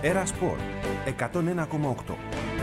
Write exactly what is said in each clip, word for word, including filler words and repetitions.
Έρα Σπορ εκατόν ένα κόμμα οκτώ.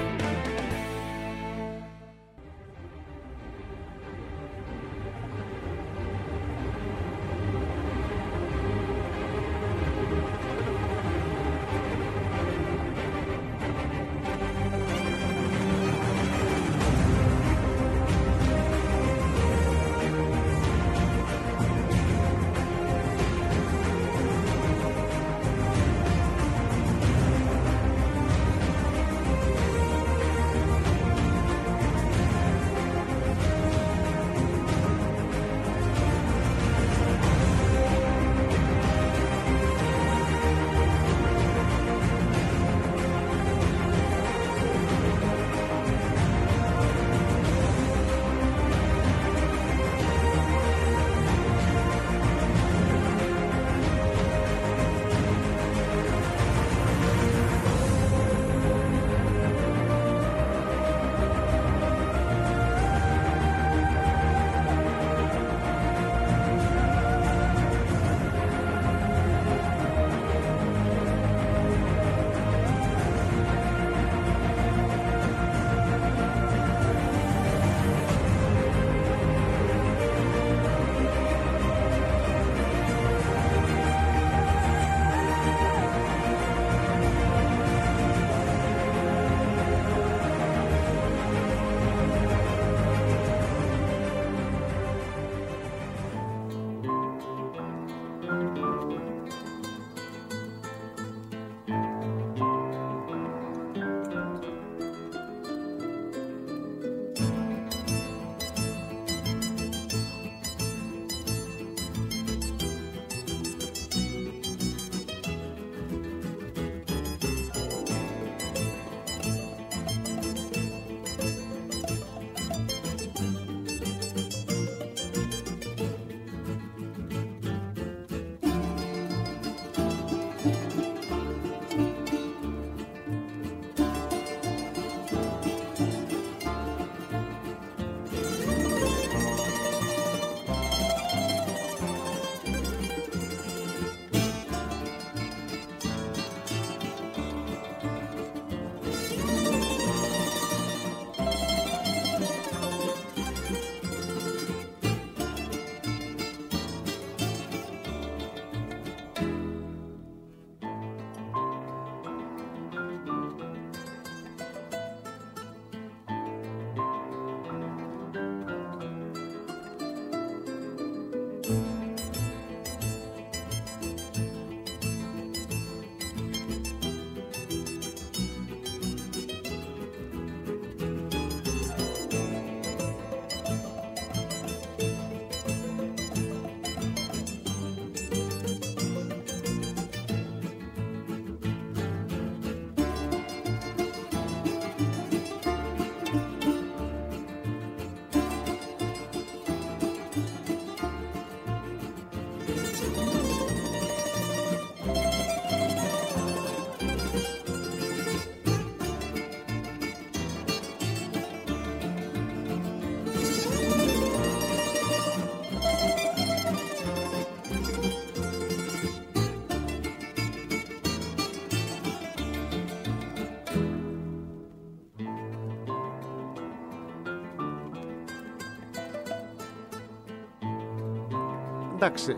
Εντάξει,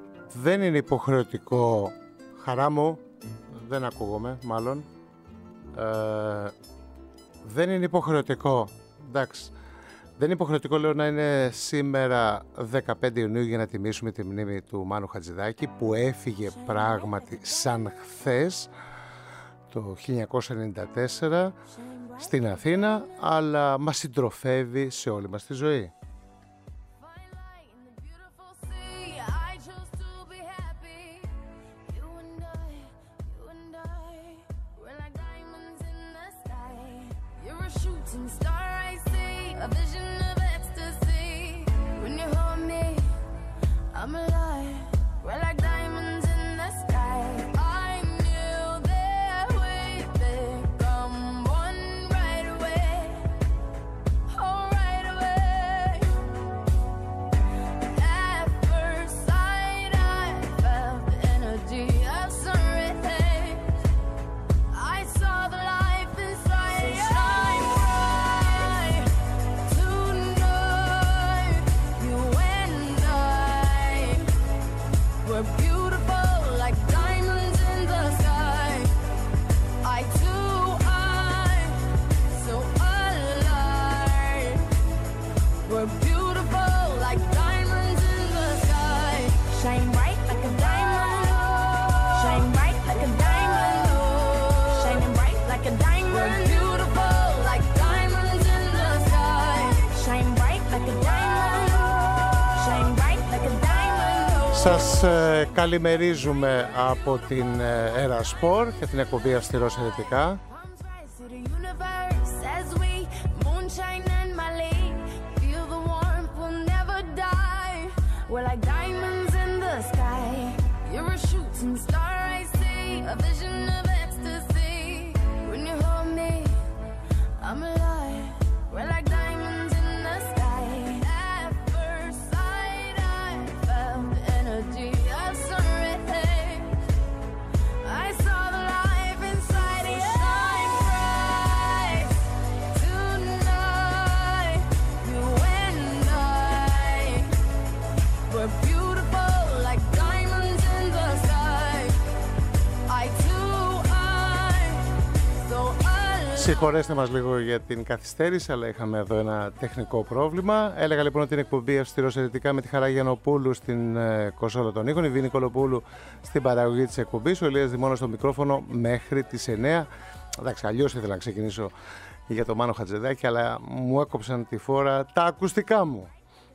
δεν είναι υποχρεωτικό, χαρά μου, δεν ακούγομαι μάλλον, ε, δεν είναι υποχρεωτικό, εντάξει, δεν είναι υποχρεωτικό λέω να είναι σήμερα δεκαπέντε Ιουνίου για να τιμήσουμε τη μνήμη του Μάνου Χατζηδάκη που έφυγε πράγματι σαν χθες το χίλια εννιακόσια ενενήντα τέσσερα στην Αθήνα, αλλά μας συντροφεύει σε όλη μας τη ζωή. Σας ε, καλημερίζουμε από την ε, Ερασπορ και την εκπομπή Αυστηρός Ερετικά. Συγχωρέστε μας λίγο για την καθυστέρηση, αλλά είχαμε εδώ ένα τεχνικό πρόβλημα. Έλεγα λοιπόν ότι την εκπομπή Αυστηρός Ερετικά με τη Χαρά Γιαννοπούλου στην ε, κονσόλα των ήχων, η Βίνη Κολοπούλου στην παραγωγή της εκπομπής, ο Ηλίας Δημώνας στο μικρόφωνο μέχρι τις εννιά. Εντάξει, αλλιώς ήθελα να ξεκινήσω για το Μάνο Χατζηδάκη, αλλά μου έκοψαν τη φόρα τα ακουστικά μου.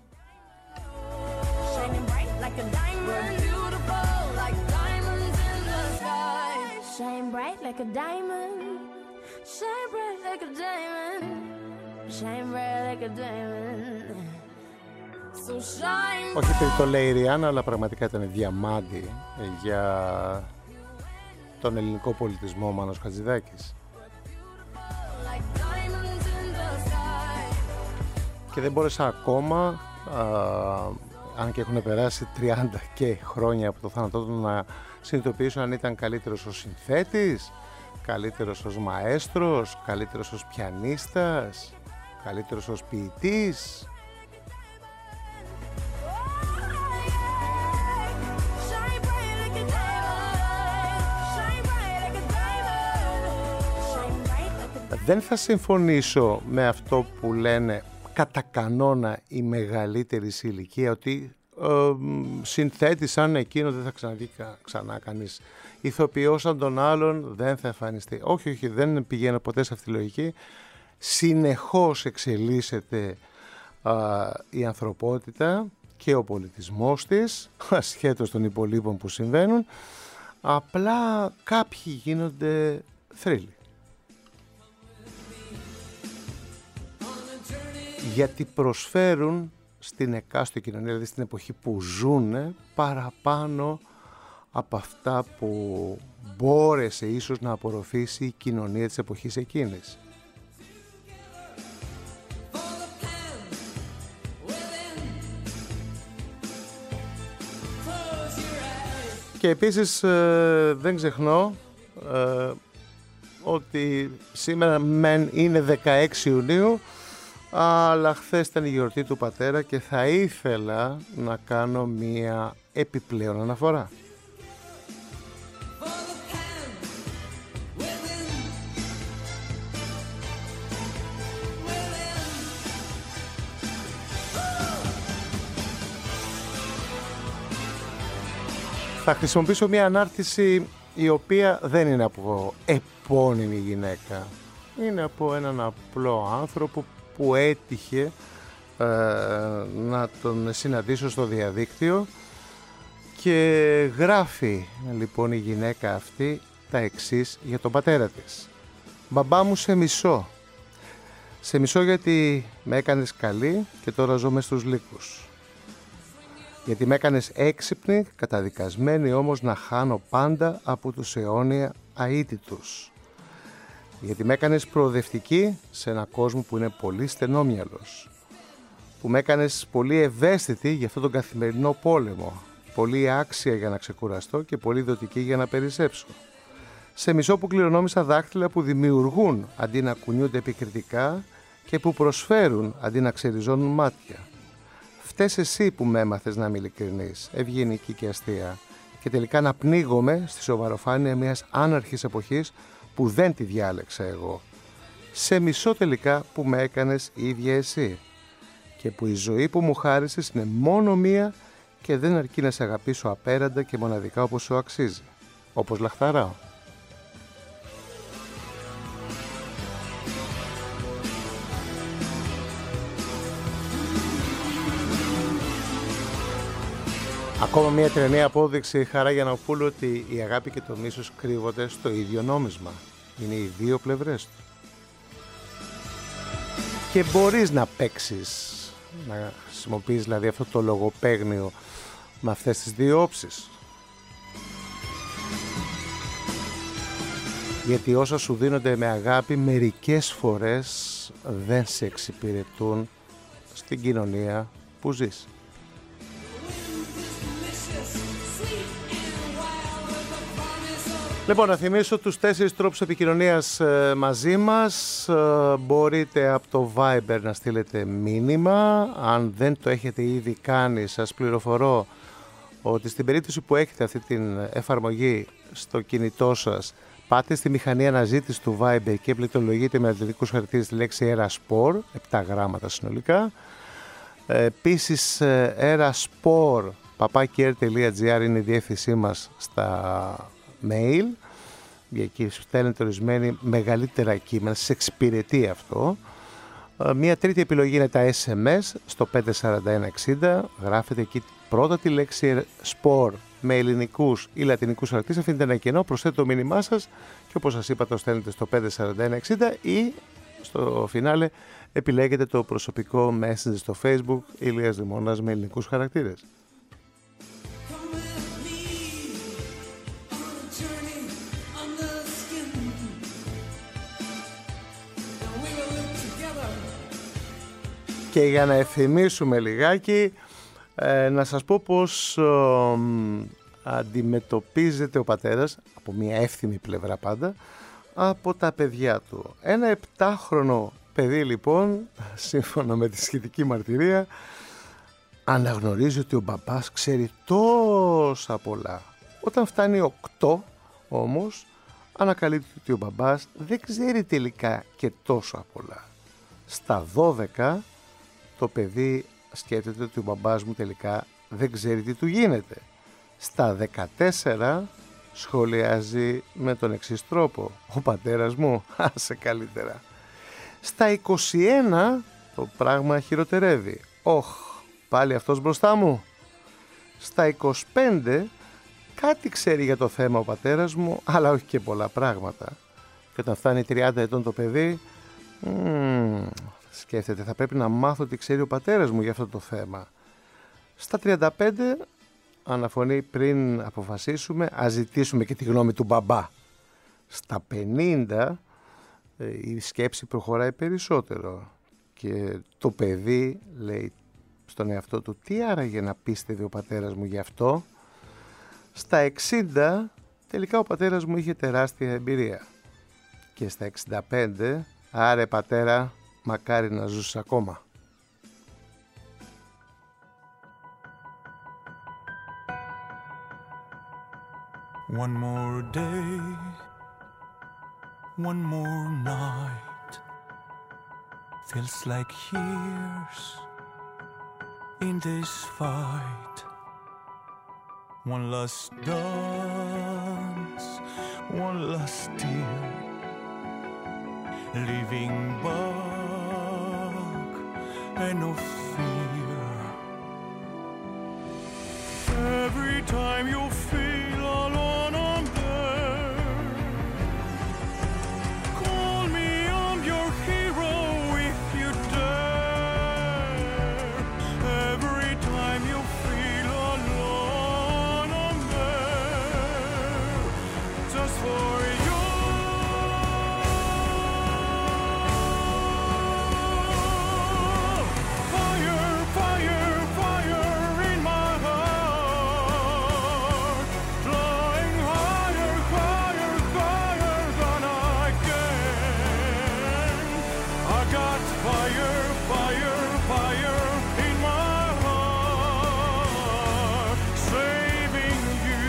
Shine bright like a diamond, shine bright like a diamond. So shine. Όχι επειδή το λέει η Ριάννα, αλλά πραγματικά ήταν διαμάντι για τον ελληνικό πολιτισμό ο Μάνος Χατζηδάκης. Και δεν μπόρεσα ακόμα, α, αν και έχουν περάσει τριάντα και χρόνια από το θάνατό του, να συνειδητοποιήσω αν ήταν καλύτερος ως συνθέτης, καλύτερος ως μαέστρος, καλύτερος ως πιανίστας, καλύτερος ως ποιητής. Δεν θα συμφωνήσω με αυτό που λένε κατά κανόνα οι μεγαλύτεροι σε ηλικία, ότι ε, συνθέτης σαν εκείνο δεν θα ξαναδεί ξανά κανείς. Ηθοποιός σαν τον άλλον δεν θα εμφανιστεί. Όχι, όχι, δεν πηγαίνω ποτέ σε αυτή τη λογική. Συνεχώς εξελίσσεται α, η ανθρωπότητα και ο πολιτισμός της, ασχέτως των υπολείπων που συμβαίνουν. Απλά κάποιοι γίνονται θρύλοι. Γιατί προσφέρουν στην εκάστοτε κοινωνία, δηλαδή στην εποχή που ζουν, παραπάνω από αυτά που μπόρεσε ίσως να απορροφήσει η κοινωνία της εποχής εκείνης. Και επίσης ε, δεν ξεχνώ ε, ότι σήμερα μεν είναι δεκαέξι Ιουνίου, αλλά χθες ήταν η γιορτή του πατέρα και θα ήθελα να κάνω μία επιπλέον αναφορά. Θα χρησιμοποιήσω μια ανάρτηση η οποία δεν είναι από επώνυμη γυναίκα. Είναι από έναν απλό άνθρωπο που έτυχε ε, να τον συναντήσω στο διαδίκτυο, και γράφει λοιπόν η γυναίκα αυτή τα εξής για τον πατέρα της. Μπαμπά μου, σε μισώ. Σε μισώ γιατί με έκανες καλή και τώρα ζω μες στους λύκους. Γιατί με έκανες έξυπνη, καταδικασμένη όμως να χάνω πάντα από τους αιώνια αίτητους. Γιατί με έκανες προοδευτική σε ένα κόσμο που είναι πολύ στενόμυαλος. Που με έκανες πολύ ευαίσθητη για αυτόν τον καθημερινό πόλεμο. Πολύ άξια για να ξεκουραστώ και πολύ δοτική για να περισσέψω. Σε μισό που κληρονόμησα δάχτυλα που δημιουργούν αντί να κουνιούνται επικριτικά και που προσφέρουν αντί να ξεριζώνουν μάτια. Φταίς εσύ που με έμαθες να είμαι ειλικρινής, ευγενική και αστεία, και τελικά να πνίγομαι στη σοβαροφάνεια μιας άναρχης εποχής που δεν τη διάλεξα εγώ. Σε μισό τελικά που με έκανες ίδια εσύ, και που η ζωή που μου χάρισες είναι μόνο μία και δεν αρκεί να σε αγαπήσω απέραντα και μοναδικά όπως σου αξίζει, όπως λαχταράω. Ακόμα μια τρελή απόδειξη, Χαρά Γιαννοπούλου, ότι η αγάπη και το μίσος κρύβονται στο ίδιο νόμισμα. Είναι οι δύο πλευρές του. Και μπορείς να παίξεις, να χρησιμοποιείς δηλαδή αυτό το λογοπαίγνιο με αυτές τις δύο όψεις. Γιατί όσα σου δίνονται με αγάπη μερικές φορές δεν σε εξυπηρετούν στην κοινωνία που ζεις. Λοιπόν, να θυμίσω τους τέσσερις τρόπους επικοινωνίας ε, μαζί μας. Ε, μπορείτε από το Viber να στείλετε μήνυμα. Αν δεν το έχετε ήδη κάνει, σας πληροφορώ ότι στην περίπτωση που έχετε αυτή την εφαρμογή στο κινητό σας, πάτε στη μηχανή αναζήτηση του Viber και πληκτρολογείτε με αντιλητικούς χαρακτήρες τη λέξη Eraspor, επτά γράμματα συνολικά. Ε, επίσης, eraspor παπάκι air τελεία gr είναι η διεύθυνσή μας στα mail, για εκεί στέλνετε ορισμένοι μεγαλύτερα κείμενα, σας εξυπηρετεί αυτό. Μία τρίτη επιλογή είναι τα ες εμ ες στο πέντε τέσσερα ένα εξήντα, γράφετε εκεί πρώτα τη λέξη sport με ελληνικούς ή λατινικούς χαρακτήρες, αφήνετε ένα κενό, προσθέτετε το μήνυμά σας και όπως σας είπα το στέλνετε στο πέντε τέσσερα ένα εξήντα ή στο φινάλε επιλέγετε το προσωπικό message στο Facebook Ηλίας Δημώνας με ελληνικούς χαρακτήρες. Και για να ευθυμίσουμε λιγάκι, ε, να σας πω πως ε, αντιμετωπίζεται ο πατέρας, από μια εύθυμη πλευρά πάντα, από τα παιδιά του. Ένα επτάχρονο παιδί λοιπόν, σύμφωνα με τη σχετική μαρτυρία, αναγνωρίζει ότι ο μπαμπάς ξέρει τόσα πολλά. Όταν φτάνει οκτώ όμως, ανακαλύπτει ότι ο μπαμπάς δεν ξέρει τελικά και τόσα πολλά. Στα δώδεκα το παιδί σκέφτεται ότι ο μπαμπάς μου τελικά δεν ξέρει τι του γίνεται. Στα δεκατέσσερα σχολιάζει με τον εξής τρόπο: ο πατέρας μου, άσε καλύτερα. Στα είκοσι ένα το πράγμα χειροτερεύει. Όχ, πάλι αυτός μπροστά μου. Στα είκοσι πέντε κάτι ξέρει για το θέμα ο πατέρας μου, αλλά όχι και πολλά πράγματα. Και όταν φτάνει τριάντα ετών το παιδί, μ, σκέφτεται, θα πρέπει να μάθω τι ξέρει ο πατέρας μου για αυτό το θέμα. Στα τριάντα πέντε αναφωνεί, πριν αποφασίσουμε, ας ζητήσουμε και τη γνώμη του μπαμπά. Στα πενήντα η σκέψη προχωράει περισσότερο και το παιδί λέει στον εαυτό του, τι άραγε να πίστευε ο πατέρας μου γι' αυτό. Στα εξήντα τελικά ο πατέρας μου είχε τεράστια εμπειρία. Και στα εξήντα πέντε, άρε πατέρα, μακάρι να ζούσε ακόμα. One more day, one more night, feels like years in this fight. One last dance, one last tear, living back and no fear. Every time you feel alone, I'm there. Call me, I'm your hero if you dare. Every time you feel alone, I'm there. Just for you. Fire, fire, fire in my heart. Flying higher, higher, higher than I can. I got fire, fire, fire in my heart, saving you.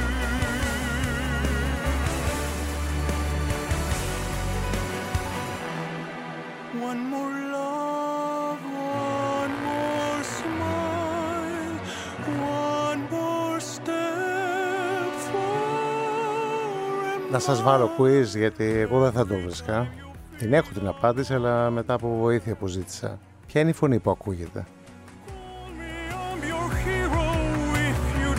One more love, one more smile, one more step forward. Να σας βάλω quiz, γιατί εγώ δεν θα το βρίσκα. Την έχω την απάντηση, αλλά μετά από βοήθεια που ζήτησα. Ποια είναι η φωνή που ακούγεται? I'm your hero if you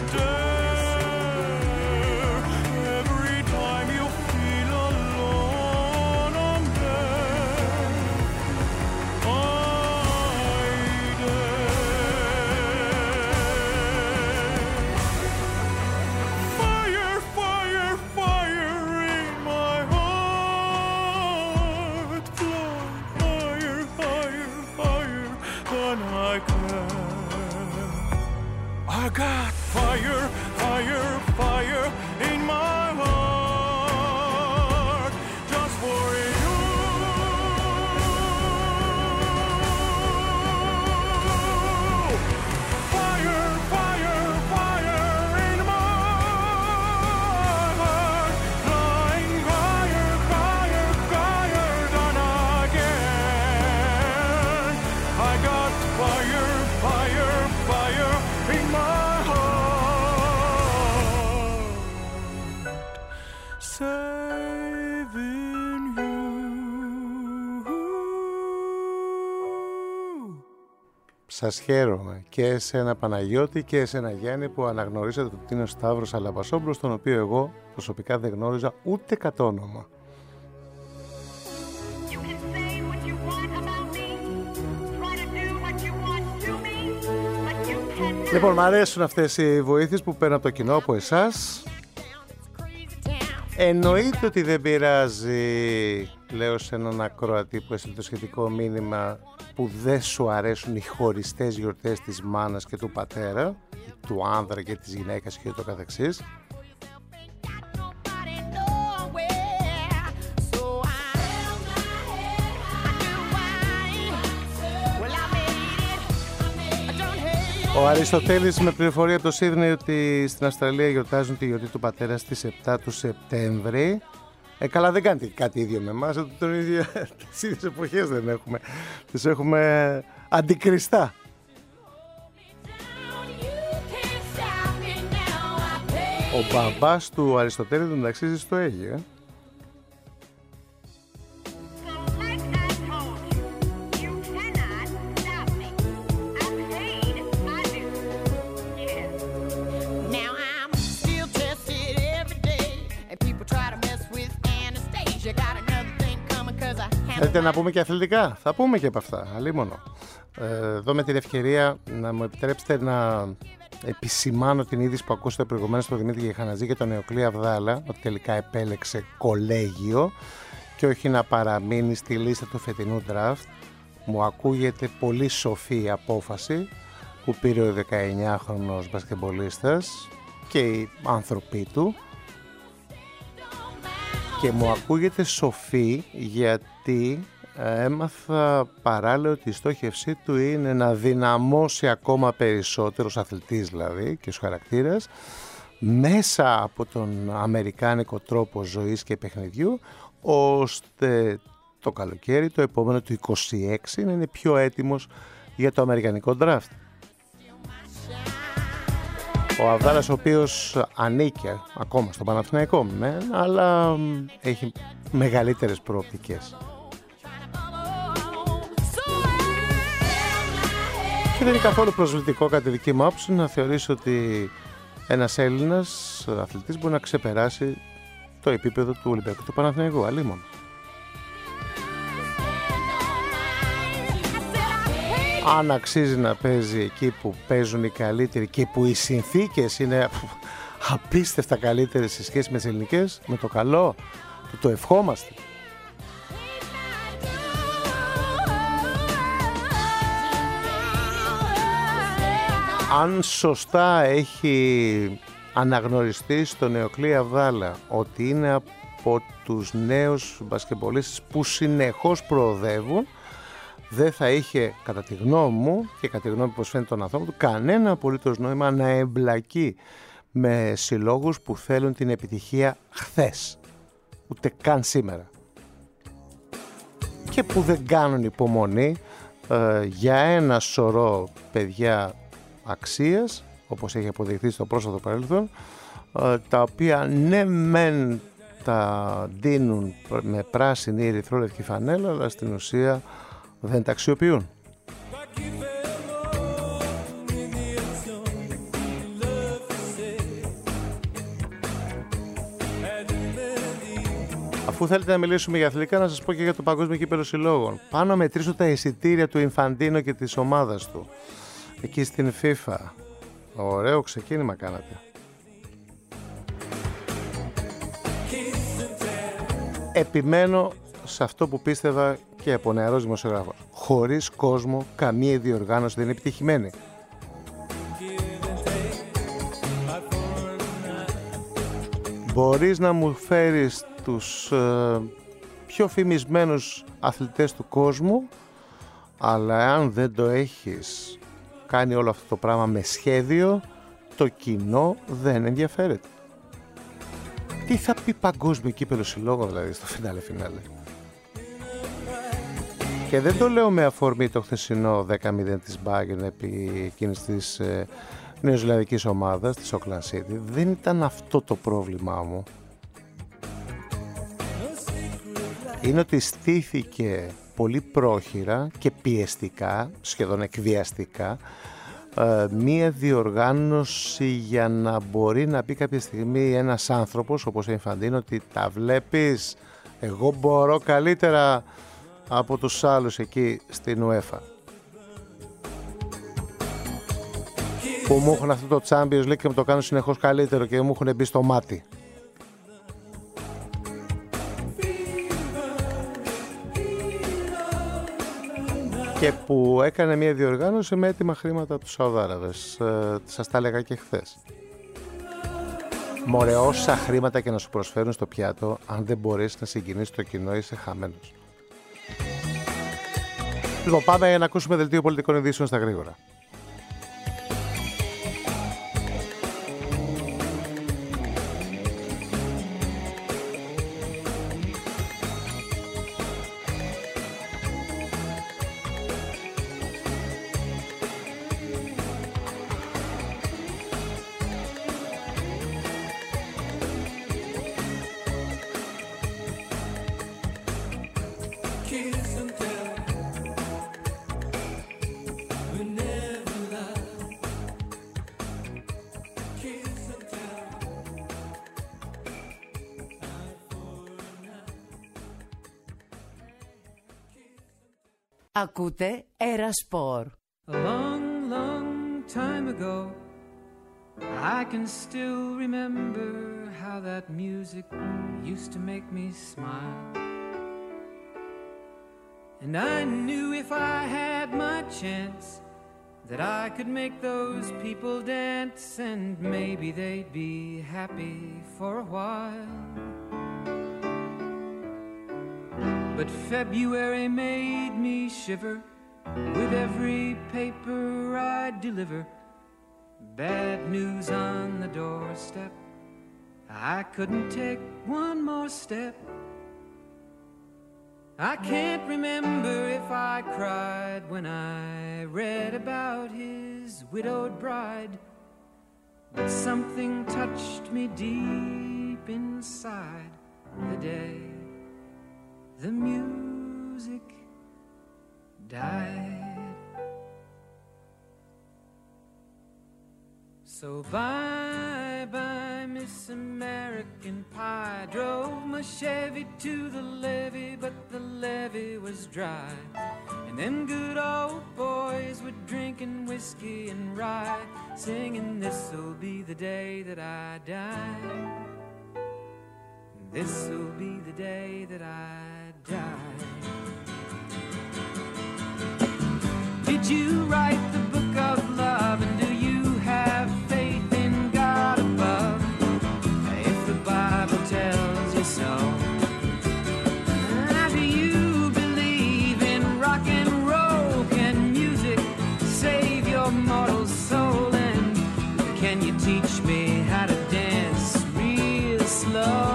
Σας χαίρομαι και εσένα Παναγιώτη και εσένα Γιάννη που αναγνωρίσατε ότι είναι ο Σταύρος Αλαμπασόμπλος, τον οποίο εγώ προσωπικά δεν γνώριζα ούτε κατ' όνομα. Λοιπόν, μου αρέσουν αυτές οι βοήθειες που παίρνω από το κοινό, από εσάς. Εννοείται ότι δεν πειράζει, λέω σε έναν ακροατή που έστειλε το σχετικό μήνυμα, που δεν σου αρέσουν οι χωριστές γιορτές της μάνας και του πατέρα, του άνδρα και της γυναίκας και το καθεξής. Ο Αριστοτέλης με πληροφορία από το Σίδνεϊ ότι στην Αυστραλία γιορτάζουν τη γιορτή του πατέρα στις επτά του Σεπτέμβρη. Ε, καλά, δεν κάνετε κάτι ίδιο με εμάς, τον ίδιο, τις ίδιες εποχές δεν έχουμε. Τις έχουμε αντικριστά. Ο μπαμπάς του Αριστοτέλη τον ταξίζει στο Αίγυο. Ε. Θέλετε να πούμε και αθλητικά? Θα πούμε και από αυτά, αλίμονο. Ε, εδώ με την ευκαιρία να μου επιτρέψετε να επισημάνω την είδηση που ακούσατε προηγουμένως στο Δημήτρη Γεχαναζή και τον Νεοκλή Αβδάλα, ότι τελικά επέλεξε κολέγιο και όχι να παραμείνει στη λίστα του φετινού draft. Μου ακούγεται πολύ σοφή η απόφαση που πήρε ο δεκαεννιάχρονος μπασκετμπολίστας και οι άνθρωποι του. Και μου ακούγεται σοφή γιατί έμαθα παράλληλα ότι η στόχευσή του είναι να δυναμώσει ακόμα περισσότερο, ως αθλητής δηλαδή και ως χαρακτήρας, μέσα από τον αμερικάνικο τρόπο ζωής και παιχνιδιού, ώστε το καλοκαίρι, το επόμενο του είκοσι έξι, να είναι πιο έτοιμος για το αμερικανικό draft. Ο Αβδάλας, ο οποίος ανήκει ακόμα στον Παναθηναϊκό, μεν, αλλά έχει μεγαλύτερες προοπτικές. Και δεν είναι καθόλου προσβλητικό κατά τη δική μου άποψη να θεωρήσω ότι ένας Έλληνας αθλητής μπορεί να ξεπεράσει το επίπεδο του Ολυμπιακού του Παναθηναϊκού. Αλίμον. Αν αξίζει να παίζει εκεί που παίζουν οι καλύτεροι και που οι συνθήκες είναι απίστευτα καλύτερες σε σχέση με τις ελληνικές, με το καλό, το, το ευχόμαστε. Αν σωστά έχει αναγνωριστεί στο Νεοκλή Αβδάλα ότι είναι από τους νέους μπασκετμπολίστες που συνεχώς προοδεύουν, δεν θα είχε, κατά τη γνώμη μου και κατά τη γνώμη πως φαίνεται τον ανθρώπο του, κανένα απολύτως νόημα να εμπλακεί με συλλόγους που θέλουν την επιτυχία χθες, ούτε καν σήμερα, και που δεν κάνουν υπομονή ε, για ένα σωρό παιδιά αξίας, όπως έχει αποδειχθεί στο πρόσφατο παρελθόν, ε, τα οποία ναι μεν τα δίνουν με πράσινη ή ερυθρόλευκη φανέλα, αλλά στην ουσία δεν τα αξιοποιούν. Αφού θέλετε να μιλήσουμε για αθλητικά, να σας πω και για το Παγκόσμιο Κύπελλο Συλλόγων. Πάνω να μετρήσω τα εισιτήρια του Ινφαντίνο και της ομάδας του εκεί στην FIFA. Ωραίο ξεκίνημα κάνατε. Επιμένω σε αυτό που πίστευα και από νεαρός δημοσιογράφος. Χωρίς κόσμο καμία διοργάνωση δεν είναι επιτυχημένη. Μπορείς να μου φέρεις τους ε, πιο φημισμένους αθλητές του κόσμου, αλλά αν δεν το έχεις κάνει όλο αυτό το πράγμα με σχέδιο, το κοινό δεν ενδιαφέρεται. Τι θα πει Παγκόσμιο Κύπελλο Συλλόγων δηλαδή στο φινάλε φινάλε? Και δεν το λέω με αφορμή το χθεσινό δέκα μηδέν της Bayern επί εκείνης της ε, νεοζηλανδικής ομάδας, της Auckland City. Δεν ήταν αυτό το πρόβλημά μου. είναι ότι στήθηκε πολύ πρόχειρα και πιεστικά, σχεδόν εκβιαστικά, μία διοργάνωση για να μπορεί να πει κάποια στιγμή ένας άνθρωπος όπως ο Infantino ότι τα βλέπεις, εγώ μπορώ καλύτερα από τους άλλους εκεί στην UEFA, που μου έχουν αυτό το Champions League και μου το κάνουν συνεχώς καλύτερο και μου έχουν μπει στο μάτι. Και που έκανε μια διοργάνωση με έτοιμα χρήματα από τους Σαουδάραβες. Ε, σας τα έλεγα και χθες. Μωρέ, όσα χρήματα και να σου προσφέρουν στο πιάτο, αν δεν μπορείς να συγκινήσεις το κοινό, είσαι χαμένος. Λοιπόν, πάμε για να ακούσουμε δελτίο πολιτικών ειδήσεων στα γρήγορα. Ακούτε Ερασπορ. A long, long time ago, I can still remember how that music used to make me smile. And I knew if I had my chance that I could make those people dance, and maybe they'd be happy for a while. But February made me shiver with every paper I deliver. Bad news on the doorstep, I couldn't take one more step. I can't remember if I cried when I read about his widowed bride, but something touched me deep inside the day the music died. So bye bye Miss American Pie. Drove my Chevy to the levee, but the levee was dry. And them good old boys were drinking whiskey and rye, singing this'll be the day that I die. This'll be the day that I die. Did you write the book of love, and do you have faith in God above? If the Bible tells you so. Do you believe in rock and roll? Can music save your mortal soul? And can you teach me how to dance real slow?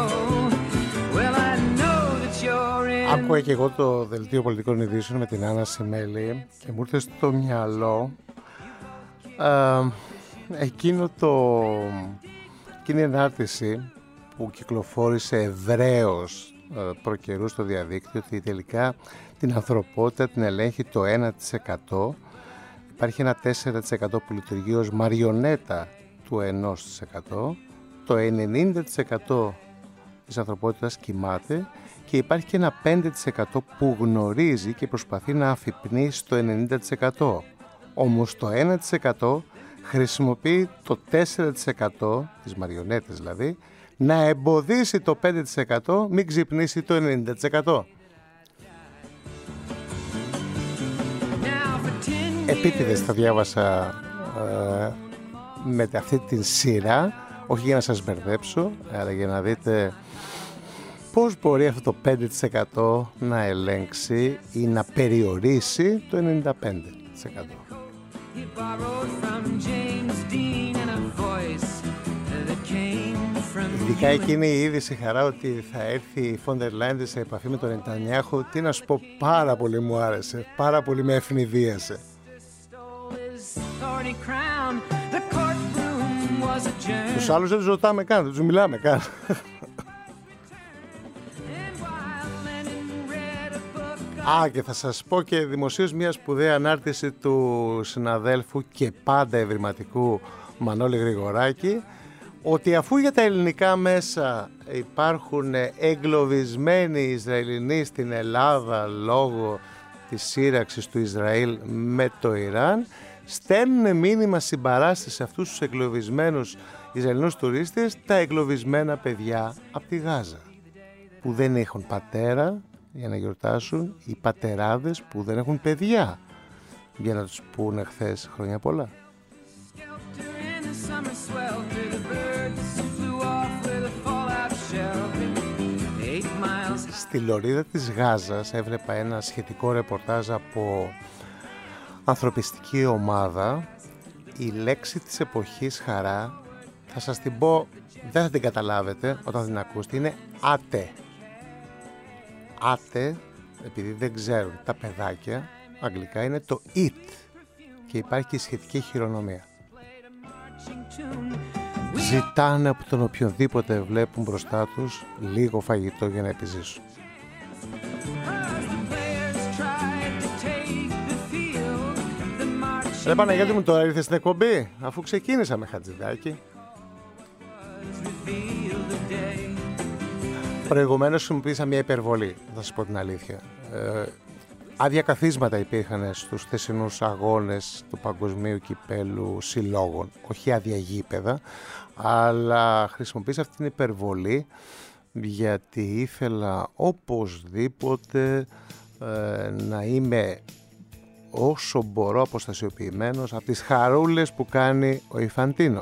Άκουα και εγώ το δελτίο πολιτικών ειδήσεων με την Άννα Σιμέλη και μου ήρθε στο μυαλό ε, εκείνο το, εκείνη η ανάρτηση που κυκλοφόρησε ευρέως ε, προκαιρού στο διαδίκτυο, ότι τελικά την ανθρωπότητα την ελέγχει το ένα τοις εκατό. Υπάρχει ένα τέσσερα τοις εκατό που λειτουργεί ως μαριονέτα του ένα τοις εκατό. Το ενενήντα τοις εκατό της ανθρωπότητας κοιμάται και υπάρχει και ένα πέντε τοις εκατό που γνωρίζει και προσπαθεί να αφυπνίσει το ενενήντα τοις εκατό. Όμως το ένα τοις εκατό χρησιμοποιεί το τέσσερα τοις εκατό, τις μαριονέτες δηλαδή, να εμποδίσει το πέντε τοις εκατό μην ξυπνήσει το ενενήντα τοις εκατό. Επίτηδες θα διάβασα ε, με αυτή την σειρά, όχι για να σας μπερδέψω, αλλά για να δείτε πώς μπορεί αυτό το πέντε τοις εκατό να ελέγξει ή να περιορίσει το ενενήντα πέντε τοις εκατό. Ειδικά εκείνη η είδηση, χαρά, ότι θα έρθει η Φόντερ Λάιντ σε επαφή με τον Νετανιάχου. Τι να σου πω, πάρα πολύ μου άρεσε, πάρα πολύ με ευνηδίασε. Τους άλλους δεν τους ρωτάμε καν, δεν τους μιλάμε καν. Α, και θα σας πω και δημοσίως μια σπουδαία ανάρτηση του συναδέλφου και πάντα ευρηματικού Μανώλη Γρηγοράκη, ότι αφού για τα ελληνικά μέσα υπάρχουν εγκλωβισμένοι Ισραηλινοί στην Ελλάδα λόγω της σύραξης του Ισραήλ με το Ιράν, στέλνουν μήνυμα συμπαράσταση σε αυτούς τους εγκλωβισμένους Ισραηλινούς τουρίστες τα εγκλωβισμένα παιδιά από τη Γάζα, που δεν έχουν πατέρα για να γιορτάσουν, οι πατεράδες που δεν έχουν παιδιά για να τους πούνε χθες χρόνια πολλά. Στη λωρίδα της Γάζας έβλεπα ένα σχετικό ρεπορτάζ από ανθρωπιστική ομάδα. Η λέξη της εποχής, χαρά, θα σας την πω, δεν θα την καταλάβετε όταν την ακούσετε, είναι άτε. Άτε, επειδή δεν ξέρουν τα παιδάκια, αγγλικά είναι το eat και υπάρχει και σχετική χειρονομία. Ζητάνε από τον οποιονδήποτε βλέπουν μπροστά τους λίγο φαγητό για να επιζήσουν. Ρε Παναγιώτη μου, τώρα ήρθες στην εκπομπή, αφού ξεκίνησα με Χατζηδάκη. Προηγουμένως χρησιμοποίησα μια υπερβολή, θα σας πω την αλήθεια. Ε, άδεια καθίσματα υπήρχαν στους θεσινούς αγώνες του Παγκοσμίου Κυπέλου Συλλόγων, όχι άδεια γήπεδα, αλλά χρησιμοποίησα αυτή την υπερβολή γιατί ήθελα οπωσδήποτε ε, να είμαι όσο μπορώ αποστασιοποιημένος από τις χαρούλες που κάνει ο Ιφαντίνο,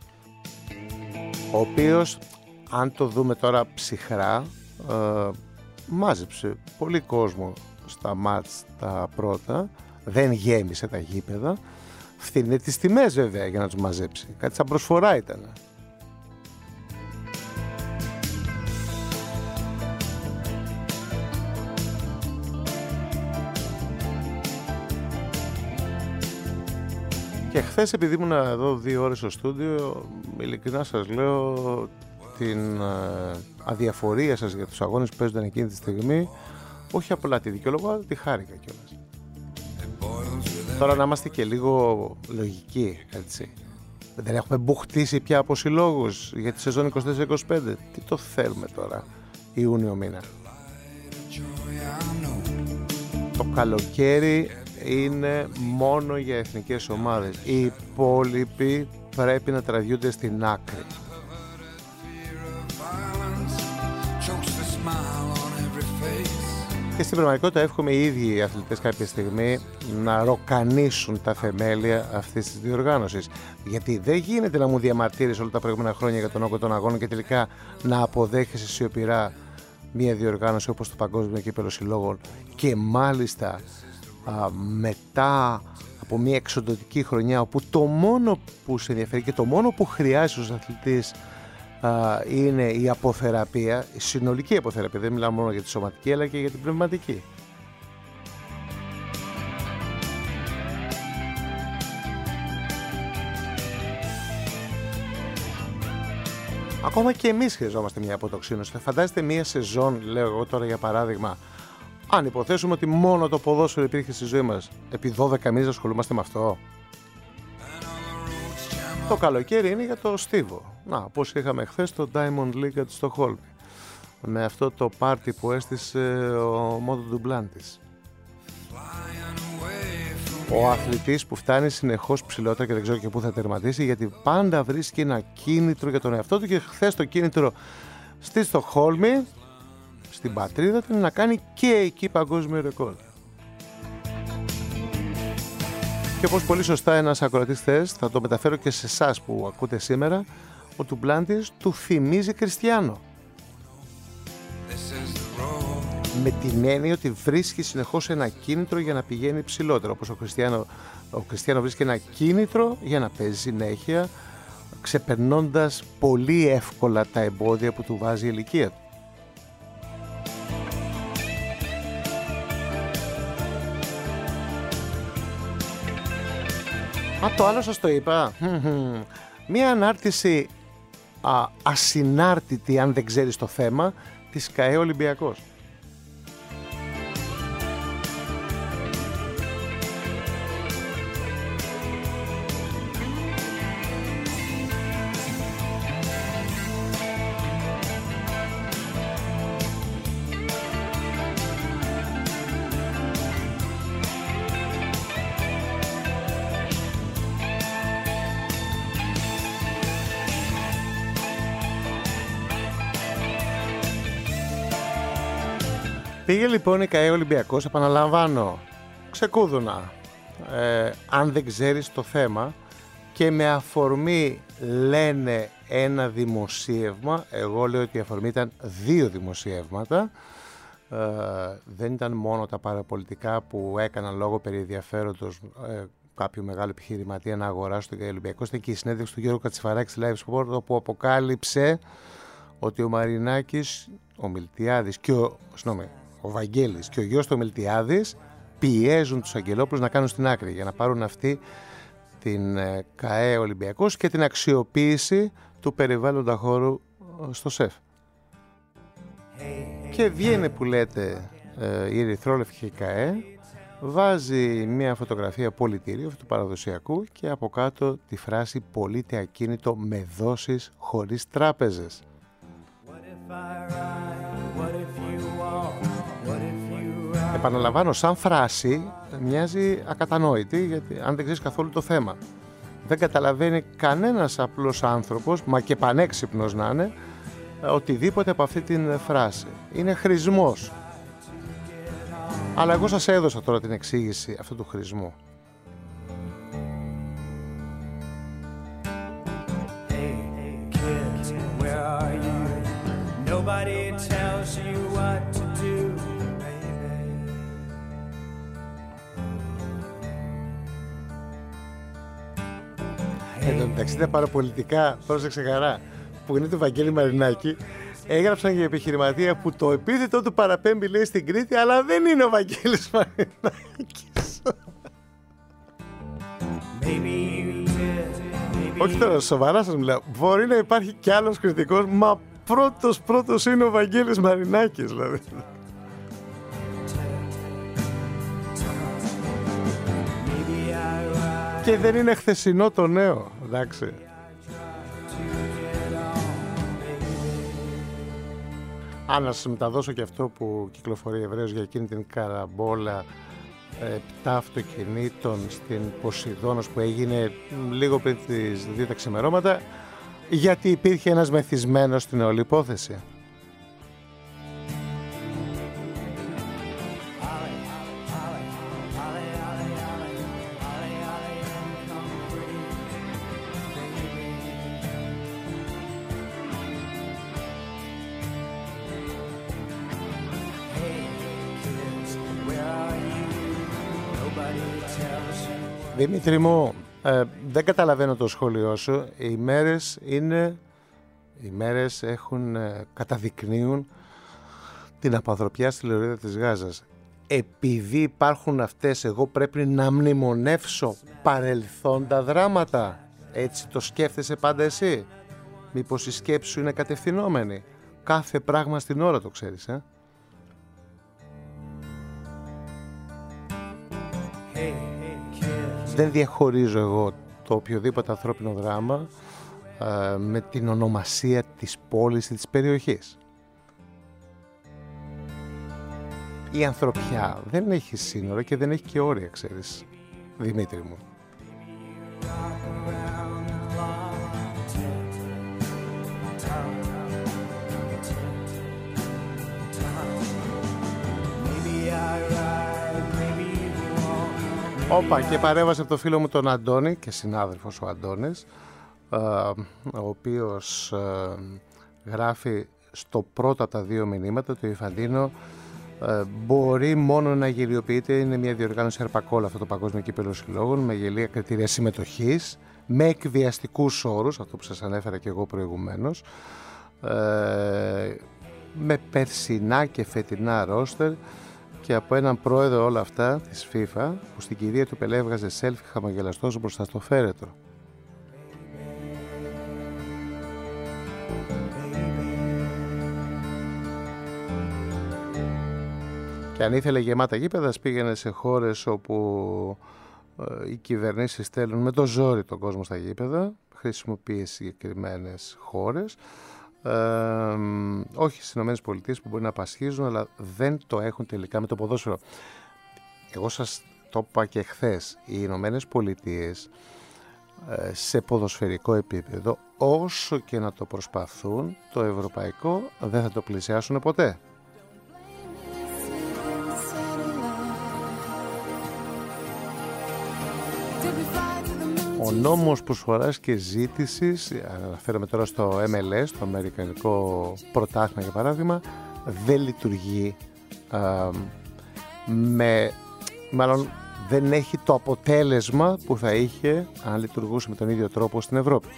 ο οποίος, αν το δούμε τώρα ψυχρά, ε, μάζεψε πολύ κόσμο στα μάτς τα πρώτα, δεν γέμισε τα γήπεδα, φθήνε τις τιμές βέβαια για να τους μαζέψει, κάτι σαν προσφορά ήταν. Και χθες, επειδή ήμουν εδώ δύο ώρες στο στούντιο, ειλικρινά σας λέω, την αδιαφορία σας για τους αγώνες που παίζονταν εκείνη τη στιγμή, όχι απλά τη δικαιολογώ, αλλά τη χάρηκα κιόλας. Τώρα να είμαστε και λίγο λογικοί, έτσι. Δεν έχουμε μπουχτίσει πια από συλλόγους για τη σεζόν είκοσι τέσσερα είκοσι πέντε. Τι το θέλουμε τώρα, Ιούνιο μήνα. Το καλοκαίρι είναι μόνο για εθνικές ομάδες. Οι υπόλοιποι πρέπει να τραβιούνται στην άκρη. Και στην πραγματικότητα εύχομαι οι ίδιοι οι αθλητές κάποια στιγμή να ροκανίσουν τα θεμέλια αυτής της διοργάνωσης. Γιατί δεν γίνεται να μου διαμαρτύρεις όλα τα προηγούμενα χρόνια για τον όγκο των αγώνων και τελικά να αποδέχεσαι σιωπηρά μια διοργάνωση όπως το Παγκόσμιο Κύπελλο Συλλόγων, και μάλιστα α, μετά από μια εξοντωτική χρονιά όπου το μόνο που σε ενδιαφέρει και το μόνο που χρειάζεται ως αθλητής Uh, είναι η αποθεραπεία, η συνολική αποθεραπεία, δεν μιλάω μόνο για τη σωματική αλλά και για την πνευματική. Ακόμα και εμείς χρειαζόμαστε μια αποτοξίνωση. Θα φαντάζεστε μια σεζόν, λέω εγώ τώρα για παράδειγμα, αν υποθέσουμε ότι μόνο το ποδόσφαιρο υπήρχε στη ζωή μας, επί δώδεκα μήνες ασχολούμαστε με αυτό. Το καλοκαίρι είναι για το στίβο. Να, πώς είχαμε χθες το Diamond League at Στοκχόλμη, με αυτό το πάρτι που έστησε ο Μότο Ντουμπλάντης. Ο αθλητής που φτάνει συνεχώς ψηλότερα και δεν ξέρω και πού θα τερματίσει, γιατί πάντα βρίσκει ένα κίνητρο για τον εαυτό του, και χθες το κίνητρο στη Στοκχόλμη, στην πατρίδα του, είναι να κάνει και εκεί παγκόσμιο ρεκόρ. Και όπως πολύ σωστά ένας ακροατής θες, θα το μεταφέρω και σε εσάς που ακούτε σήμερα, ο Ντουμπλάντης του θυμίζει Κριστιάνο. Με την έννοια ότι βρίσκει συνεχώς ένα κίνητρο για να πηγαίνει ψηλότερο. Όπως ο Κριστιάνο, ο Κριστιάνο βρίσκει ένα κίνητρο για να παίζει συνέχεια, ξεπερνώντας πολύ εύκολα τα εμπόδια που του βάζει η ηλικία του. Α, το άλλο σας το είπα. Μία ανάρτηση α, ασυνάρτητη, αν δεν ξέρεις το θέμα, της ΚΑΕ Ολυμπιακός. Πήγε λοιπόν η ΚΑΕ Ολυμπιακός, επαναλαμβάνω, ξεκούδουνα, ε, αν δεν ξέρεις το θέμα, και με αφορμή λένε ένα δημοσίευμα, εγώ λέω ότι η αφορμή ήταν δύο δημοσιεύματα, ε, δεν ήταν μόνο τα παραπολιτικά που έκαναν λόγω περί ενδιαφέροντος ε, κάποιου μεγάλου επιχειρηματία να αγοράσει τον ΚΑΕ Ολυμπιακός, ήταν και η συνέντευξη του Γιώργου Κατσιφαράκη στη Live Sport, όπου αποκάλυψε ότι ο Μαρινάκης, ο Μιλτιάδης και ο, συγνώμη, ο Βαγγέλης και ο γιος του Μιλτιάδης πιέζουν τους Αγγελόπουλους να κάνουν στην άκρη για να πάρουν αυτή την ΚΑΕ Ολυμπιακός και την αξιοποίηση του περιβάλλοντα χώρου στο ΣΕΦ. Και βγαίνει που λέτε ε, η ερυθρόλευκη ΚΑΕ, βάζει μια φωτογραφία πολιτηρίου αυτού του παραδοσιακού και από κάτω τη φράση «Πωλείται ακίνητο με δόσεις χωρίς τράπεζες». Επαναλαμβάνω, σαν φράση μοιάζει ακατανόητη, γιατί αν δεν ξέρεις καθόλου το θέμα, δεν καταλαβαίνει κανένας απλός άνθρωπος, μα και πανέξυπνος να είναι, οτιδήποτε από αυτή την φράση. Είναι χρησμός. Αλλά εγώ σας έδωσα τώρα την εξήγηση αυτού του χρησμού. Nobody tells you what to do, baby. Εν τω μεταξύ τα παραπολιτικά, πρόσεξε χαρά, που είναι του Βαγγέλη Μαρινάκη, έγραψαν για επιχειρηματία που το επίθετο του παραπέμπει, λέει, στην Κρήτη, αλλά δεν είναι ο Βαγγέλης Μαρινάκης. Όχι τώρα, σοβαρά σας μιλάω. Μπορεί να υπάρχει κι άλλος κριτικός, μα πρώτος πρώτος είναι ο Βαγγέλης Μαρινάκης, δηλαδή. Και δεν είναι χθεσινό το νέο, εντάξει. Αν να σας μεταδώσω και αυτό που κυκλοφορεί ευρέως για εκείνη την καραμπόλα επτά αυτοκινήτων στην Ποσειδώνος που έγινε λίγο πριν τις δύο τα ξημερώματα, γιατί υπήρχε ένας μεθυσμένος στην όλη υπόθεση. Δημήτρη μου, ε, δεν καταλαβαίνω το σχόλιο σου. Οι μέρες είναι, οι μέρες έχουν, ε, καταδεικνύουν την απανθρωπιά στη λωρίδα της Γάζας. Επειδή υπάρχουν αυτές, εγώ πρέπει να μνημονεύσω παρελθόντα δράματα. Έτσι το σκέφτεσαι πάντα εσύ? Μήπως η σκέψη σου είναι κατευθυνόμενη? Κάθε πράγμα στην ώρα το ξέρεις, ε? Δεν διαχωρίζω εγώ το οποιοδήποτε ανθρώπινο δράμα ε, με την ονομασία της πόλης ή της περιοχής. Η ανθρωπιά δεν έχει σύνορα και δεν έχει και όρια, ξέρεις, Δημήτρη μου. Όπα, και παρέμβασε από το φίλο μου τον Αντώνη και συνάδελφος ο Αντώνης, ο οποίος γράφει στο πρώτο από τα δύο μηνύματα του Ιφαντίνο, μπορεί μόνο να γελιοποιείται, είναι μια διοργάνωση Αρπακόλ αυτό το Παγκόσμιο Κύπελλο Συλλόγων με γελία κριτήρια συμμετοχής, με εκβιαστικούς όρους, αυτό που σας ανέφερα και εγώ προηγουμένως, με περσινά και φετινά ρόστερ και από έναν πρόεδρο όλα αυτά της FIFA που στην κηδεία του Πελέ έβγαζε selfie χαμογελαστός μπροστά στο φέρετρο. Και αν ήθελε γεμάτα γήπεδα, πήγαινε σε χώρες όπου ε, οι κυβερνήσεις στέλνουν με το ζόρι τον κόσμο στα γήπεδα, χρησιμοποιεί συγκεκριμένες χώρες. Ε, όχι στις ΗΠΑ που μπορεί να απασχίζουν, αλλά δεν το έχουν τελικά με το ποδόσφαιρο. Εγώ σας το είπα και χθες, οι Ηνωμένες Πολιτείες ε, σε ποδοσφαιρικό επίπεδο, όσο και να το προσπαθούν, το ευρωπαϊκό δεν θα το πλησιάσουν ποτέ. Ο νόμος προσφοράς και ζήτησης, αναφέρομαι τώρα στο εμ ελ ες, το Αμερικανικό Πρωτάθλημα για παράδειγμα, δεν λειτουργεί α, με, μάλλον δεν έχει το αποτέλεσμα που θα είχε αν λειτουργούσε με τον ίδιο τρόπο στην Ευρώπη.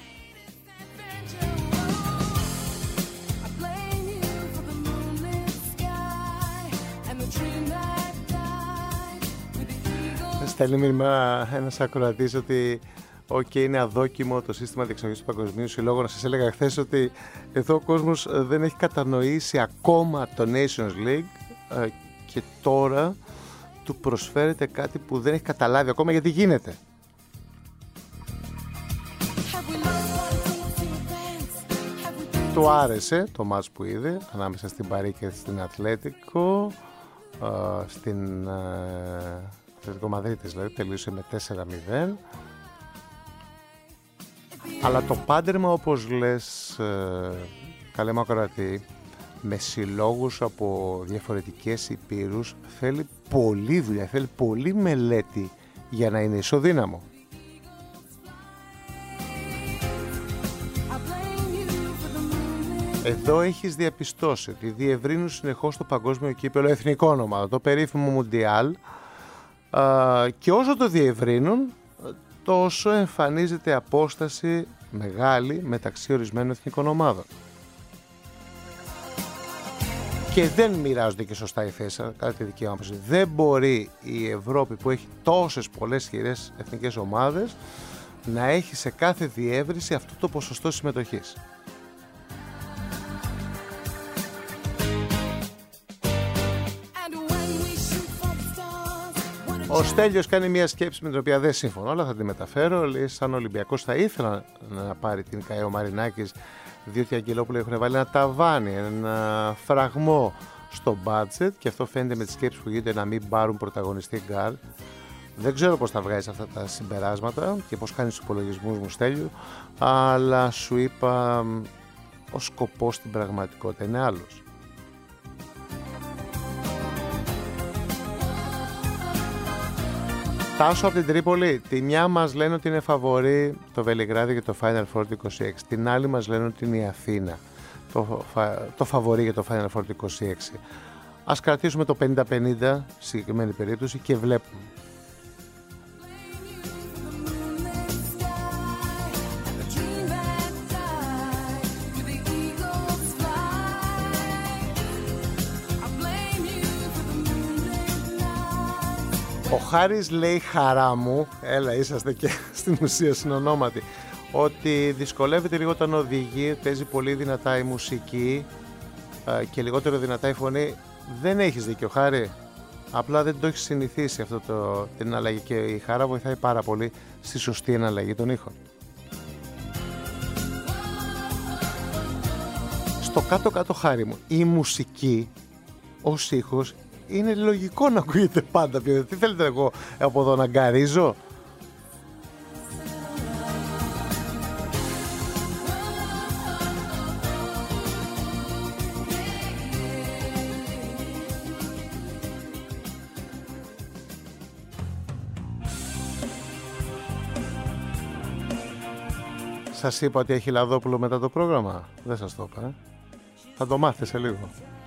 Στέλνει μήνυμα ένας ακροατής ότι okay, είναι αδόκιμο το σύστημα διεξαγωγής του Παγκοσμίου Συλλόγου. Να σας έλεγα χθες ότι εδώ ο κόσμος δεν έχει κατανοήσει ακόμα το Nations League και τώρα του προσφέρεται κάτι που δεν έχει καταλάβει ακόμα γιατί γίνεται. Του άρεσε το μάτς που είδε ανάμεσα στην Παρί και στην Ατλέτικο, στην Ατλέτικο Μαδρίτης δηλαδή, τελείωσε με τέσσερα μηδέν. Αλλά το πάντρεμα, όπως λες, καλέ μου ακροατή, με συλλόγους από διαφορετικές υπήρους θέλει πολλή δουλειά, θέλει πολλή μελέτη για να είναι ισοδύναμο. Εδώ έχεις διαπιστώσει ότι διευρύνουν συνεχώς το παγκόσμιο κύπελλο εθνικών ομάδων, το περίφημο Μουντιάλ, και όσο το διευρύνουν τόσο εμφανίζεται απόσταση μεγάλη μεταξύ ορισμένων εθνικών ομάδων. Και δεν μοιράζονται και σωστά οι θέσεις, κατά τη δική μου άποψη. Δεν μπορεί η Ευρώπη που έχει τόσες πολλές ισχυρές εθνικές ομάδες να έχει σε κάθε διεύρυνση αυτό το ποσοστό συμμετοχής. Ο Στέλιος κάνει μια σκέψη με την οποία δεν σύμφωνο, αλλά θα τη μεταφέρω. Λέει, σαν Ολυμπιακός θα ήθελα να πάρει την ΚΑΕ ο Μαρινάκης, διότι οι Αγγελόπουλοι έχουν βάλει ένα ταβάνι, ένα φραγμό στο μπάτζετ και αυτό φαίνεται με τις σκέψεις που γίνεται να μην πάρουν πρωταγωνιστή γκάρ. Δεν ξέρω πώς θα βγάζεις αυτά τα συμπεράσματα και πώς κάνεις τους υπολογισμούς μου, Στέλιο, αλλά σου είπα ο σκοπός στην πραγματικότητα είναι άλλος. Τάσο από την Τρίπολη, τη μια μας λένε ότι είναι φαβορί το Βελιγράδι και το Final Four είκοσι έξι, την άλλη μας λένε ότι είναι η Αθήνα το, το φαβορί για το Final Four είκοσι έξι. Ας κρατήσουμε το πενήντα πενήντα στη συγκεκριμένη περίπτωση και βλέπουμε. Ο Χάρης λέει, χαρά μου, έλα είσαστε και στην ουσία συνονόματι, ότι δυσκολεύεται λίγο όταν οδηγεί, παίζει πολύ δυνατά η μουσική και λιγότερο δυνατά η φωνή. Δεν έχεις δίκιο, Χάρη, απλά δεν το έχεις συνηθίσει αυτό το, την αλλαγή και η χαρά βοηθάει πάρα πολύ στη σωστή εναλλαγή των ήχων. Στο κάτω-κάτω, Χάρη μου, η μουσική ως ήχος είναι λογικό να ακούγεται πάντα πιο. Τι θέλετε εγώ από εδώ να γκαρίζω? Σας είπα ότι έχει Λαδόπουλο μετά το πρόγραμμα. Δεν σας το είπα, ε? Θα το μάθετε σε λίγο.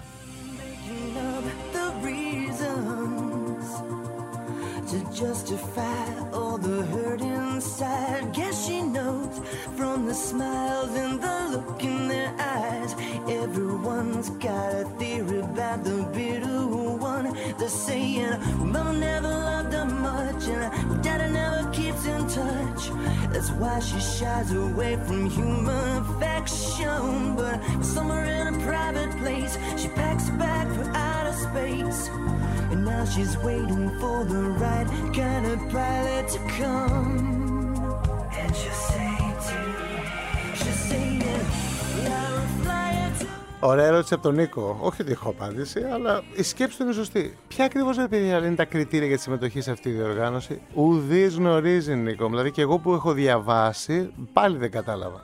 Justify all the hurt inside. Guess she knows from the smiles and the look in their eyes. Everyone's got a theory about the bitter one. They're saying mama never loved her much and daddy never keeps in touch. That's why she shies away from human affection. But somewhere in a private place, she packs a bag for outer space. And now she's waiting for the right kind of pilot to come. And she'll say to, she'll say that you're a flyer to. Ωραία ερώτηση από τον Νίκο. Όχι ότι έχω απάντηση, αλλά η σκέψη του είναι σωστή. Ποια ακριβώς είναι τα κριτήρια για τη συμμετοχή σε αυτή τη διοργάνωση? Ουδής γνωρίζει, Νίκο. Δηλαδή και εγώ που έχω διαβάσει πάλι δεν κατάλαβα.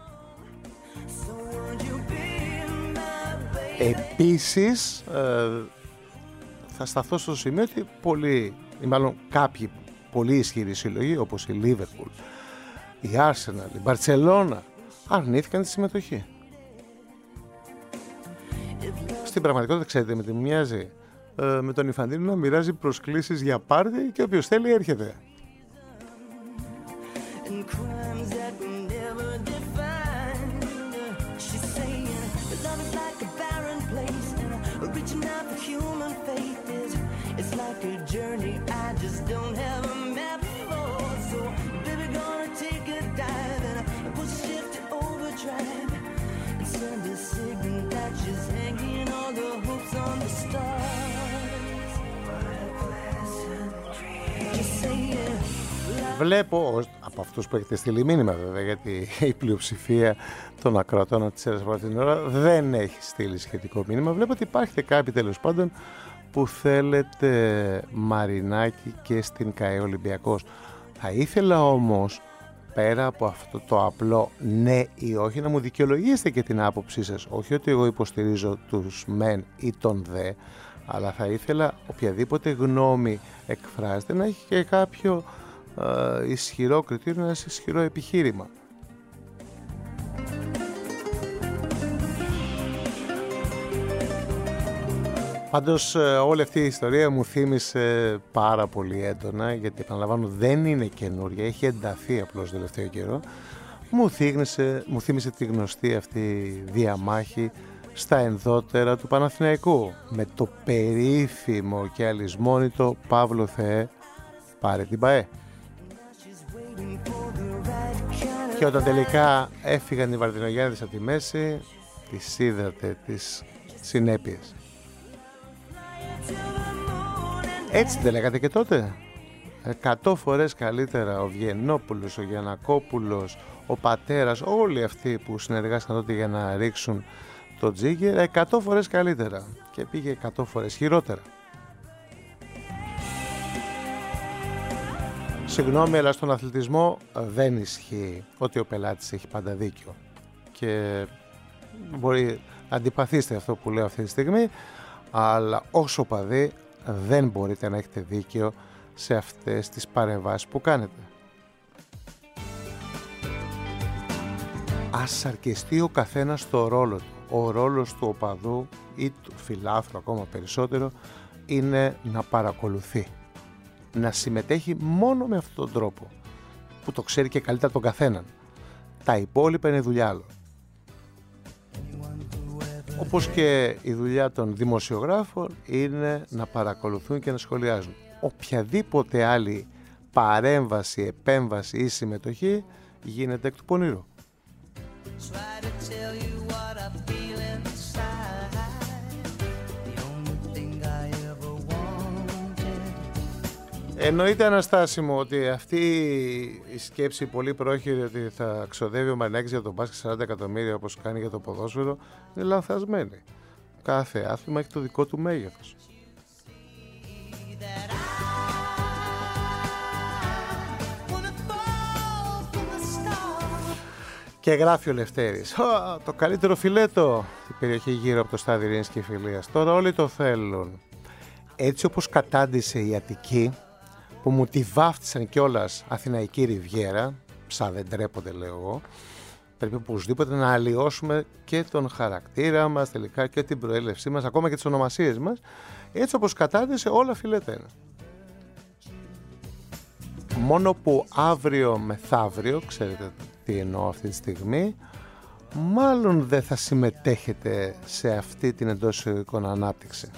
Επίσης ε, θα σταθώ στο σημείο ότι πολλοί, ή μάλλον κάποιοι πολύ ισχυροί σύλλογοι, όπως η Liverpool, η Arsenal, η Μπαρτσελώνα αρνήθηκαν τη συμμετοχή. Στην πραγματικότητα, ξέρετε με τι μοιάζει? Ε, με τον Ιφαντίνο να μοιράζει προσκλήσεις για πάρτι και όποιος θέλει έρχεται. Βλέπω, από αυτούς που έχετε στείλει μήνυμα βέβαια, γιατί η πλειοψηφία των ακροατών της ΕΡΑ Σπορ την ώρα δεν έχει στείλει σχετικό μήνυμα. Βλέπω ότι υπάρχει κάποιοι τέλος πάντων που θέλετε Μαρινάκη και στην ΚΑΕ Ολυμπιακός. Θα ήθελα όμως, πέρα από αυτό το απλό ναι ή όχι, να μου δικαιολογήσετε και την άποψή σας. Όχι ότι εγώ υποστηρίζω τους μεν ή τον δε, αλλά θα ήθελα οποιαδήποτε γνώμη εκφράζεται να έχει και κάποιο ε, ισχυρό κριτήριο, ένα ισχυρό επιχείρημα. Πάντως όλη αυτή η ιστορία μου θύμισε πάρα πολύ έντονα, γιατί επαναλαμβάνω δεν είναι καινούρια, έχει ενταθεί απλώς τελευταίο καιρό. Μου θύμισε, μου θύμισε τη γνωστή αυτή διαμάχη στα ενδότερα του Παναθηναϊκού με το περίφημο και αλυσμόνητο Παύλο Θεέ, πάρε την ΠΑΕ. Και όταν τελικά έφυγαν οι Βαρδινογιάννηδες από τη μέση, τις είδατε τις συνέπειες. Έτσι δεν λέγατε και τότε? Εκατό φορές καλύτερα ο Βιεννόπουλος, ο Γιαννακόπουλος, ο πατέρας, όλοι αυτοί που συνεργάστηκαν τότε για να ρίξουν το Τζίγκερ, εκατό φορές καλύτερα, και πήγε εκατό φορές χειρότερα. Συγγνώμη, αλλά στον αθλητισμό δεν ισχύει ότι ο πελάτης έχει πάντα δίκιο, και μπορεί να αντιπαθήσετε αυτό που λέω αυτή τη στιγμή, αλλά όσο παδί δεν μπορείτε να έχετε δίκιο σε αυτές τις παρεμβάσεις που κάνετε. Ας αρκεστεί ο καθένας στο ρόλο του. Ο ρόλος του οπαδού ή του φιλάθρου ακόμα περισσότερο είναι να παρακολουθεί, να συμμετέχει μόνο με αυτόν τον τρόπο που το ξέρει και καλύτερα τον καθέναν. Τα υπόλοιπα είναι δουλειά άλλο. Όπως και η δουλειά των δημοσιογράφων είναι να παρακολουθούν και να σχολιάζουν. Οποιαδήποτε άλλη παρέμβαση, επέμβαση ή συμμετοχή γίνεται εκ του πονηρού. Εννοείται, Αναστάση μου, ότι αυτή η σκέψη πολύ πρόχειρη ότι θα ξοδεύει ο Μαρινάκης για τον μπάσκετ σαράντα εκατομμύρια όπως κάνει για το ποδόσφαιρο είναι λανθασμένη. Κάθε άθλημα έχει το δικό του μέγεθος. Και γράφει ο Λευτέρης, το καλύτερο φιλέτο, η περιοχή γύρω από το στάδιο Ειρήνης και Φιλίας. Τώρα όλοι το θέλουν. Έτσι όπως κατάντησε η Αττική, που μου τη βάφτισαν κιόλας Αθηναϊκή Ριβιέρα, σαν δεν τρέπονται λέω εγώ, πρέπει οπωσδήποτε να αλλοιώσουμε και τον χαρακτήρα μας, τελικά και την προέλευσή μας, ακόμα και τις ονομασίες μας. Έτσι όπως κατάντησε, όλα φιλέτα είναι. Μόνο που αύριο μεθαύριο, ξέρετε τι εννοώ αυτή τη στιγμή, μάλλον δεν θα συμμετέχετε σε αυτή την εντός εισαγωγικών ανάπτυξη.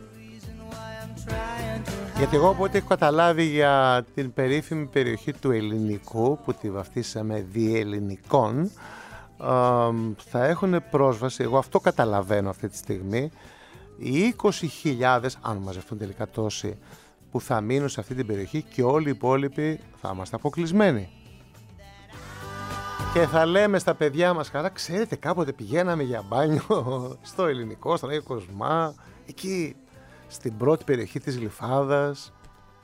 Γιατί εγώ από ό,τι έχω καταλάβει για την περίφημη περιοχή του Ελληνικού, που τη βαφτίσαμε διελληνικών, θα έχουν πρόσβαση, εγώ αυτό καταλαβαίνω αυτή τη στιγμή, οι είκοσι χιλιάδες, αν μαζευτούν τελικά τόσοι, που θα μείνουν σε αυτή την περιοχή, και όλοι οι υπόλοιποι θα είμαστε αποκλεισμένοι. Και θα λέμε στα παιδιά μας, καλά, ξέρετε, κάποτε πηγαίναμε για μπάνιο στο Ελληνικό, στον Άγιο Κοσμά, εκεί στην πρώτη περιοχή της Γλυφάδας.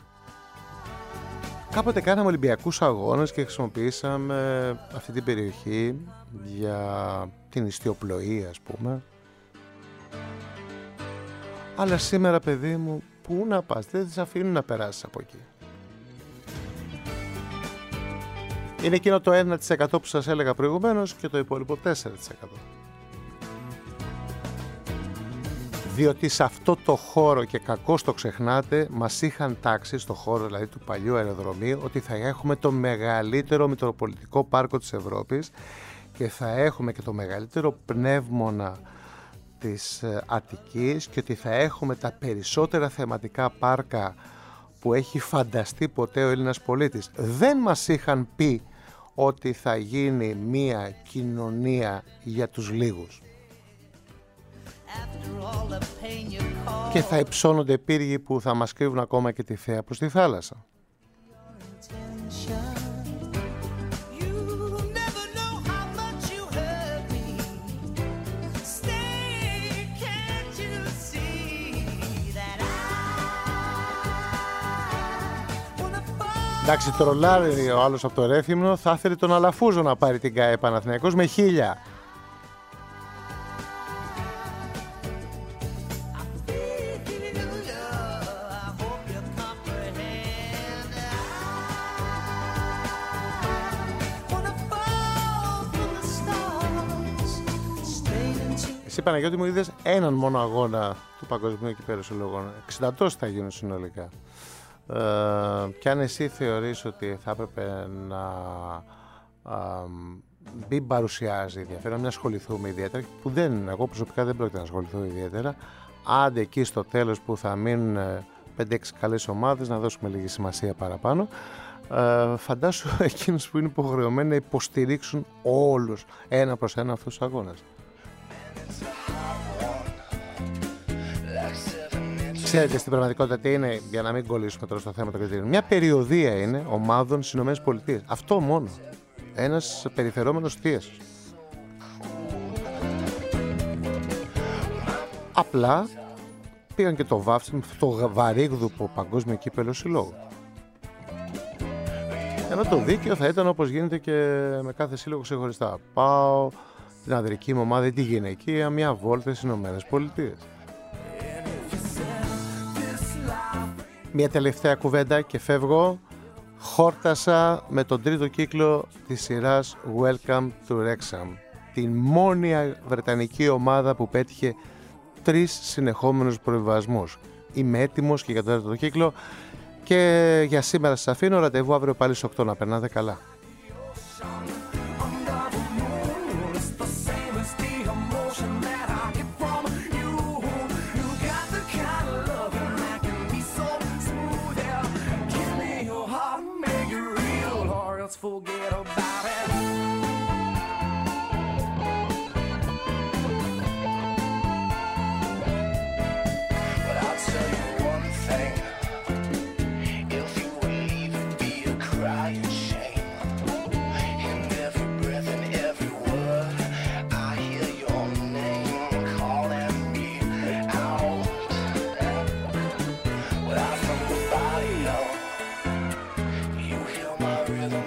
Κάποτε κάναμε Ολυμπιακούς αγώνες και χρησιμοποιήσαμε αυτή την περιοχή για την ιστιοπλοεία, ας πούμε. Αλλά σήμερα, παιδί μου, πού να πας, δεν τις αφήνουν να περάσεις από εκεί. Είναι εκείνο το ένα τοις εκατό που σας έλεγα προηγουμένως και το υπόλοιπο τέσσερα τοις εκατό. Διότι σε αυτό το χώρο, και κακώς το ξεχνάτε, μας είχαν τάξει στο χώρο δηλαδή του παλιού αεροδρομίου ότι θα έχουμε το μεγαλύτερο μητροπολιτικό πάρκο της Ευρώπης και θα έχουμε και το μεγαλύτερο πνεύμονα της Αττικής και ότι θα έχουμε τα περισσότερα θεματικά πάρκα που έχει φανταστεί ποτέ ο Έλληνας πολίτης. Δεν μας είχαν πει ότι θα γίνει μία κοινωνία για τους λίγους και θα υψώνονται πύργοι που θα μας κρύβουν ακόμα και τη θέα προς τη θάλασσα. Εντάξει, τρολάρει ο άλλος από το Ρέθυμνο, θα ήθελε τον Αλαφούζο να πάρει την ΚΑΕ Παναθηναϊκός με χίλια. Εσύ Παναγιώτη μου είδες έναν μόνο αγώνα του Παγκοσμίου Κυπέλλου Συλλόγων. εξήντα τόσοι θα γίνουν συνολικά. Ε, και αν εσύ θεωρείς ότι θα έπρεπε να ε, μην παρουσιάζει ενδιαφέρον, να μην ασχοληθούμε ιδιαίτερα, που δεν, εγώ προσωπικά δεν πρόκειται να ασχοληθώ ιδιαίτερα, άντε εκεί στο τέλος που θα μείνουν πέντε έξι καλές ομάδες να δώσουμε λίγη σημασία παραπάνω. Ε, φαντάσου εκείνους που είναι υποχρεωμένοι να υποστηρίξουν όλους ένα προς ένα αυτούς τους αγώνες. Ξέρετε στην πραγματικότητα τι είναι, για να μην κολλήσουμε τώρα στο θέμα των κριτήριων? Μια περιοδεία είναι ομάδων στις ΗΠΑ. Αυτό μόνο. Ένας περιφερόμενος θείασος. Απλά πήγαν και το βάφτισμα, το βαρύγδουπο Παγκόσμιο Κύπελλο Συλλόγου. Ενώ το δίκαιο θα ήταν όπως γίνεται και με κάθε σύλλογο ξεχωριστά. Πάω την ανδρική μου ομάδα ή τη γυναικεία μια βόλτα στις ΗΠΑ. Μια τελευταία κουβέντα και φεύγω. Χόρτασα με τον τρίτο κύκλο της σειράς Welcome to Wrexham, την μόνη βρετανική ομάδα που πέτυχε τρεις συνεχόμενους προβιβασμούς. Είμαι έτοιμος και για τον τέταρτο κύκλο και για σήμερα σας αφήνω. Ραντεβού αύριο πάλι στις οκτώ. Να περνάτε καλά. Forget about it. But I'll tell you one thing. If you leave, be a crying shame. In every breath and every word, I hear your name calling me out. Without from the body, you hear my rhythm.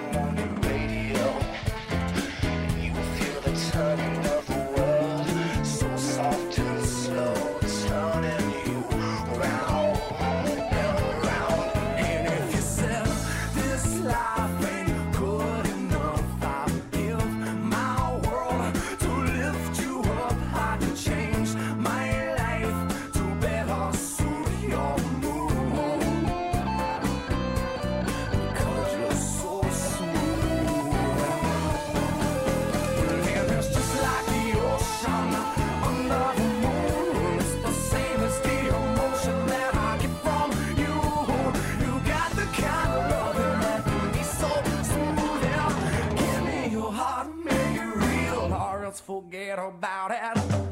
Forget about it.